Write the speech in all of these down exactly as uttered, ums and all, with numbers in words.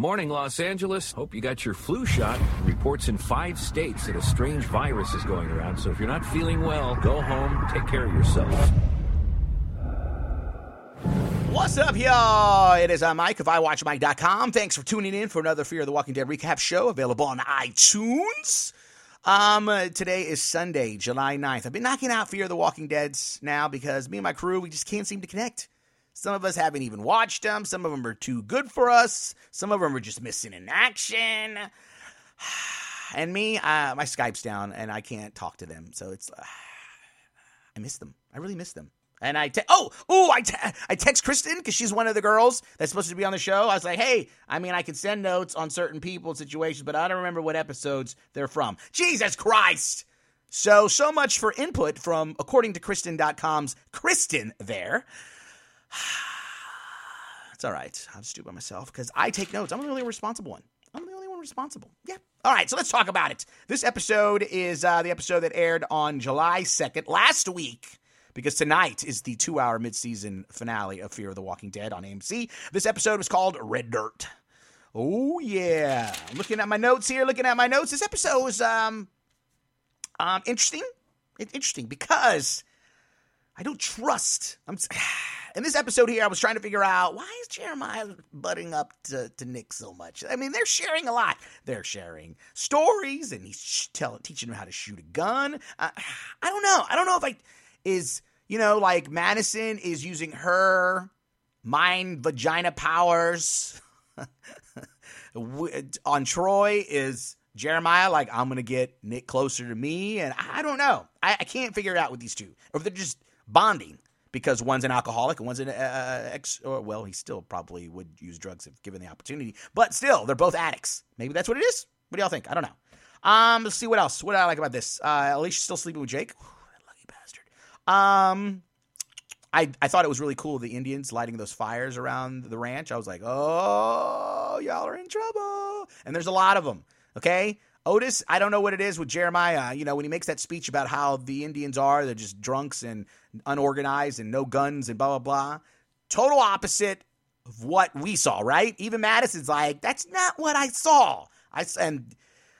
Morning, Los Angeles. Hope you got your flu shot. Reports in five states that a strange virus is going around. So if you're not feeling well, go home, take care of yourself. What's up, y'all? It is uh, Mike of i watch mike dot com. Thanks for tuning in for another Fear the Walking Dead recap show available on iTunes. Um, uh, today is Sunday, July ninth. I've been knocking out Fear the Walking Deads now because me and my crew, we just can't seem to connect. Some of us haven't even watched them. Some of them are too good for us. Some of them are just missing in action. And me, uh, my Skype's down and I can't talk to them. So it's, uh, I miss them. I really miss them. And I, te- oh, oh, I, te- I text Kristen because she's one of the girls that's supposed to be on the show. I was like, hey, I mean, I can send notes on certain people, situations, but I don't remember what episodes they're from. Jesus Christ. So, so much for input from according to Kristen dot com's Kristen there. It's all right. I'll just do it by myself because I take notes. I'm the only responsible one. I'm the only one responsible. Yeah. All right. So let's talk about it. This episode is uh, the episode that aired on July second last week because tonight is the two-hour mid-season finale of Fear of the Walking Dead on A M C. This episode was called Red Dirt. Oh, yeah. Looking at my notes here, looking at my notes. This episode was um, um, interesting. It's interesting because I don't trust. I'm in this episode here, I was trying to figure out, why is Jeremiah butting up to, to Nick so much? I mean, they're sharing a lot. They're sharing stories, and he's tell, teaching him how to shoot a gun. Uh, I don't know. I don't know if I, is, you know, like Madison is using her mind vagina powers on Troy. Is Jeremiah like, I'm going to get Nick closer to me? And I don't know. I, I can't figure it out with these two. Or if they're just bonding because one's an alcoholic and one's an uh, ex, or well, he still probably would use drugs if given the opportunity, but still, they're both addicts. Maybe that's what it is. What do y'all think? I don't know. Um, let's see what else. What do I like about this? Uh, Alicia's still sleeping with Jake. Whew, that lucky bastard. Um, I I thought it was really cool, the Indians lighting those fires around the ranch. I was like, oh, y'all are in trouble. And there's a lot of them. Okay. Otis, I don't know what it is with Jeremiah. You know, when he makes that speech about how the Indians are, they're just drunks and unorganized and no guns and blah, blah, blah. Total opposite of what we saw, right? Even Madison's like, that's not what I saw. I and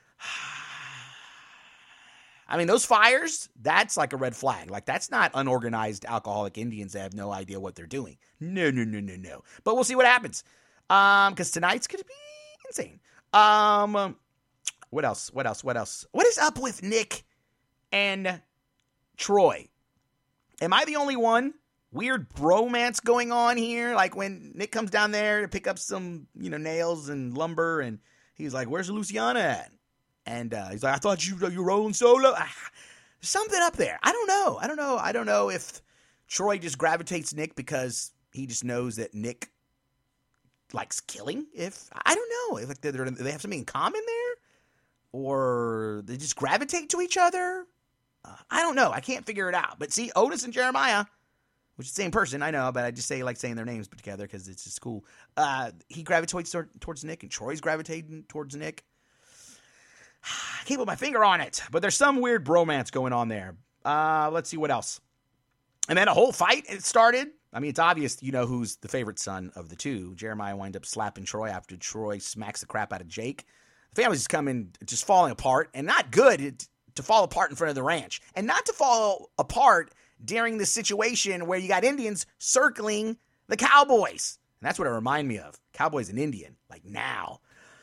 I mean, those fires, that's like a red flag. Like, that's not unorganized alcoholic Indians that have no idea what they're doing. No, no, no, no, no. But we'll see what happens. Um, because tonight's going to be insane. Um... What else? What else? What else? What is up with Nick and Troy? Am I the only one? Weird bromance going on here. Like when Nick comes down there to pick up some, you know, nails and lumber, and he's like, "Where's Luciana at?" And uh, he's like, "I thought you you were rolling solo." Ah, something up there. I don't know. I don't know. I don't know if Troy just gravitates Nick because he just knows that Nick likes killing. If I don't know, if like, they're, they have something in common there. Or they just gravitate to each other? Uh, I don't know. I can't figure it out. But see, Otis and Jeremiah, which is the same person, I know, but I just say like saying their names together because it's just cool. Uh, he gravitates toward, towards Nick, and Troy's gravitating towards Nick. I can't put my finger on it, but there's some weird bromance going on there. Uh, let's see what else. And then a whole fight it started. I mean, it's obvious you know who's the favorite son of the two. Jeremiah winds up slapping Troy after Troy smacks the crap out of Jake. The family's just coming, just falling apart, and not good to fall apart in front of the ranch, and not to fall apart during this situation where you got Indians circling the Cowboys. And that's what it reminded me of. Cowboys and Indian, like now.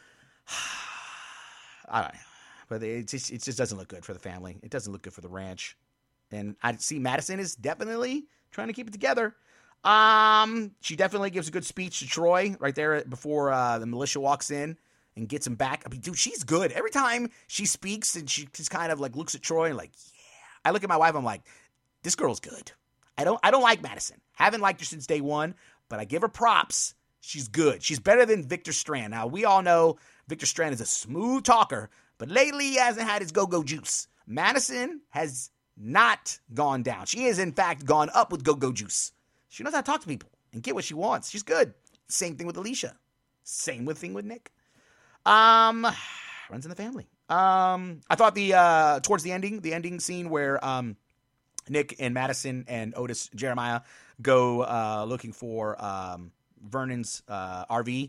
I don't know, but it just, it just doesn't look good for the family. It doesn't look good for the ranch. And I see Madison is definitely trying to keep it together. Um, she definitely gives a good speech to Troy right there before uh, the militia walks in. And gets him back. I mean, dude, she's good. Every time she speaks and she just kind of like looks at Troy and like, yeah. I look at my wife, I'm like, this girl's good. I don't I don't like Madison. Haven't liked her since day one, but I give her props. She's good. She's better than Victor Strand. Now, we all know Victor Strand is a smooth talker, but lately he hasn't had his go-go juice. Madison has not gone down. She has, in fact, gone up with go-go juice. She knows how to talk to people and get what she wants. She's good. Same thing with Alicia. Same with thing with Nick. Um, runs in the family. Um, I thought the, uh, towards the ending, the ending scene where, um, Nick and Madison and Otis, Jeremiah go, uh, looking for, um, Vernon's, uh, R V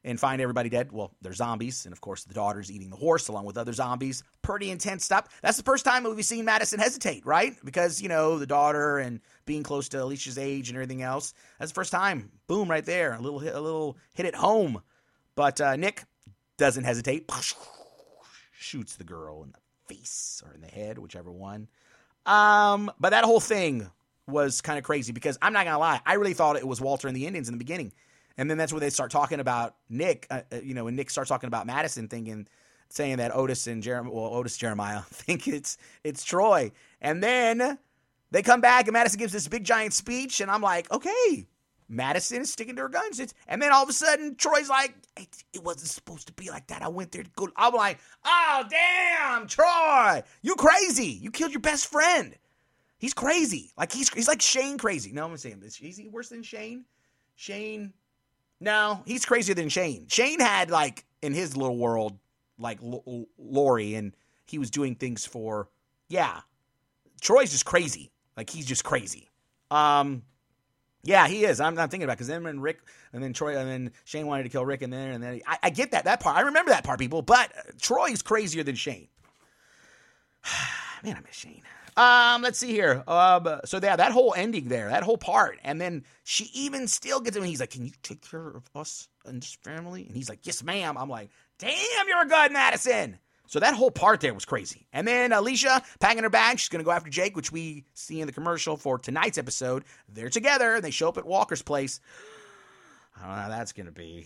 and find everybody dead. Well, they're zombies, and of course the daughter's eating the horse along with other zombies. Pretty intense stuff. That's the first time we've seen Madison hesitate, right? Because, you know, the daughter and being close to Alicia's age and everything else. That's the first time. Boom, right there. A little hit, a little hit at home. But uh, Nick doesn't hesitate. Shoots the girl in the face or in the head, whichever one. Um, but that whole thing was kind of crazy because I'm not going to lie. I really thought it was Walter and the Indians in the beginning. And then that's where they start talking about Nick, uh, you know, when Nick starts talking about Madison, thinking, saying that Otis and Jeremiah, well, Otis Jeremiah think it's it's Troy. And then they come back and Madison gives this big giant speech, and I'm like, okay, Madison is sticking to her guns. It's, and then all of a sudden, Troy's like, it, it wasn't supposed to be like that. I went there to go. I'm like, oh, damn, Troy, you crazy. You killed your best friend. He's crazy. Like, he's he's like Shane crazy. No, I'm going to say him. Is he worse than Shane? Shane... No, he's crazier than Shane. Shane had, like, in his little world, like, L- L- Lori, and he was doing things for, yeah. Troy's just crazy. Like, he's just crazy. Um, yeah, he is. I'm not thinking about it, because then when Rick, and then Troy, and then Shane wanted to kill Rick, and then, and then, I, I get that, that part. I remember that part, people, but Troy's crazier than Shane. Man, I miss Shane. Um, let's see here. Um, so yeah, that whole ending there, that whole part, and then she even still gets him. He's like, "Can you take care of us and this family?" And he's like, "Yes, ma'am." I'm like, "Damn, you're a good Madison." So that whole part there was crazy. And then Alicia packing her bag. She's gonna go after Jake, which we see in the commercial for tonight's episode. They're together. And they show up at Walker's place. I don't know how that's gonna be.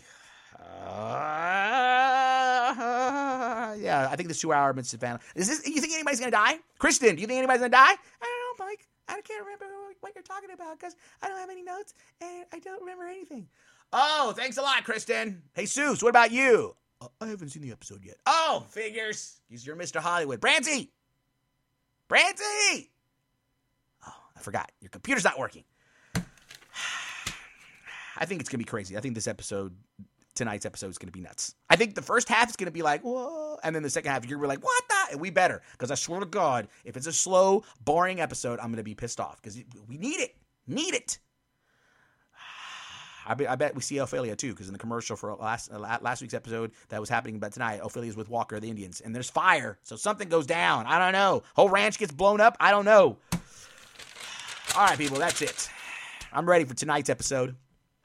Uh, yeah, I think this two-hour Savannah. Is this? You think anybody's gonna die? Kristen, do you think anybody's gonna die? I don't know, Mike. I can't remember what you're talking about because I don't have any notes and I don't remember anything. Oh, thanks a lot, Kristen. Hey, Seuss, what about you? Uh, I haven't seen the episode yet. Oh, figures. Because you're Mister Hollywood. Brancy! Brancy! Oh, I forgot. Your computer's not working. I think it's gonna be crazy. I think this episode. Tonight's episode is going to be nuts. I think the first half is going to be like, whoa. And then the second half, you're going to be like, what the? And we better. Because I swear to God, if it's a slow, boring episode, I'm going to be pissed off. Because we need it. Need it. I, be, I bet we see Ophelia, too. Because in the commercial for last uh, last week's episode that was happening but tonight, Ophelia's with Walker, the Indians. And there's fire. So something goes down. I don't know. Whole ranch gets blown up. I don't know. All right, people. That's it. I'm ready for tonight's episode.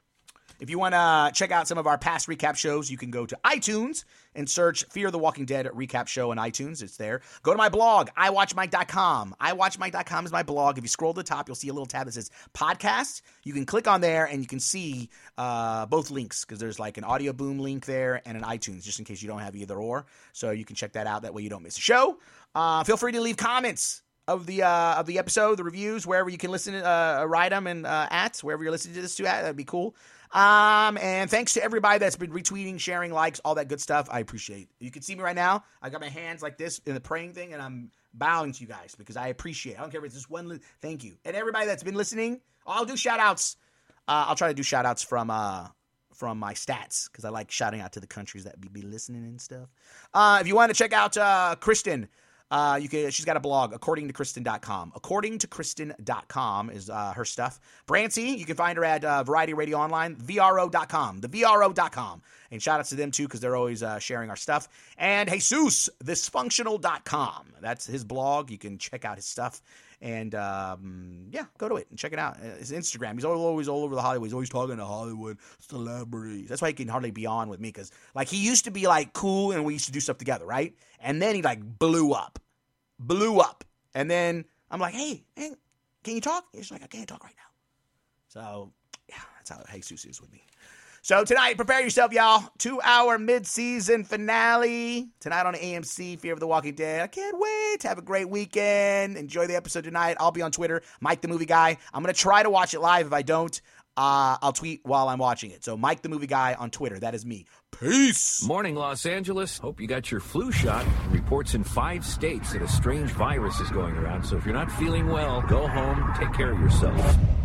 If you want to check out some of our past recap shows, you can go to iTunes and search Fear the Walking Dead recap show on iTunes. It's there. Go to my blog, i watch mike dot com. i watch mike dot com is my blog. If you scroll to the top, you'll see a little tab that says podcast. You can click on there and you can see uh, both links because there's like an Audio Boom link there and an iTunes just in case you don't have either or. So you can check that out. That way you don't miss a show. Uh, feel free to leave comments of the uh, of the episode, the reviews, wherever you can listen, uh, write them and uh, at, wherever you're listening to this to at. That'd be cool. Um, and thanks to everybody that's been retweeting, sharing, likes, all that good stuff. I appreciate it. You can see me right now. I got my hands like this in the praying thing, and I'm bowing to you guys because I appreciate it. I don't care if it's just one. Li- thank you. And everybody that's been listening, I'll do shout outs. Uh, I'll try to do shout outs from, uh, from my stats because I like shouting out to the countries that be, be listening and stuff. Uh, if you want to check out, uh, Kristen, Uh, you can. She's got a blog, according to kristen dot com. according to kristen dot com is uh, her stuff. Brancy, you can find her at uh, Variety Radio Online, V R O dot com, the V R O dot com. And shout outs to them, too, because they're always uh, sharing our stuff. And Jesus, this functional dot com. That's his blog. You can check out his stuff. And, um, yeah, go to it and check it out. His Instagram. He's always all over the Hollywood. He's always talking to Hollywood celebrities. That's why he can hardly be on with me. Because, like, he used to be, like, cool and we used to do stuff together, right? And then he, like, blew up. Blew up. And then I'm like, hey, hey, can you talk? He's like, I can't talk right now. So, yeah, that's how Jesus is with me. So tonight, prepare yourself, y'all. Two-hour mid-season finale. Tonight on A M C, Fear of the Walking Dead. I can't wait. Have a great weekend. Enjoy the episode tonight. I'll be on Twitter, Mike the Movie Guy. I'm going to try to watch it live. If I don't, uh, I'll tweet while I'm watching it. So Mike the Movie Guy on Twitter. That is me. Peace. Morning, Los Angeles. Hope you got your flu shot. Reports in five states that a strange virus is going around. So if you're not feeling well, go home, take care of yourself.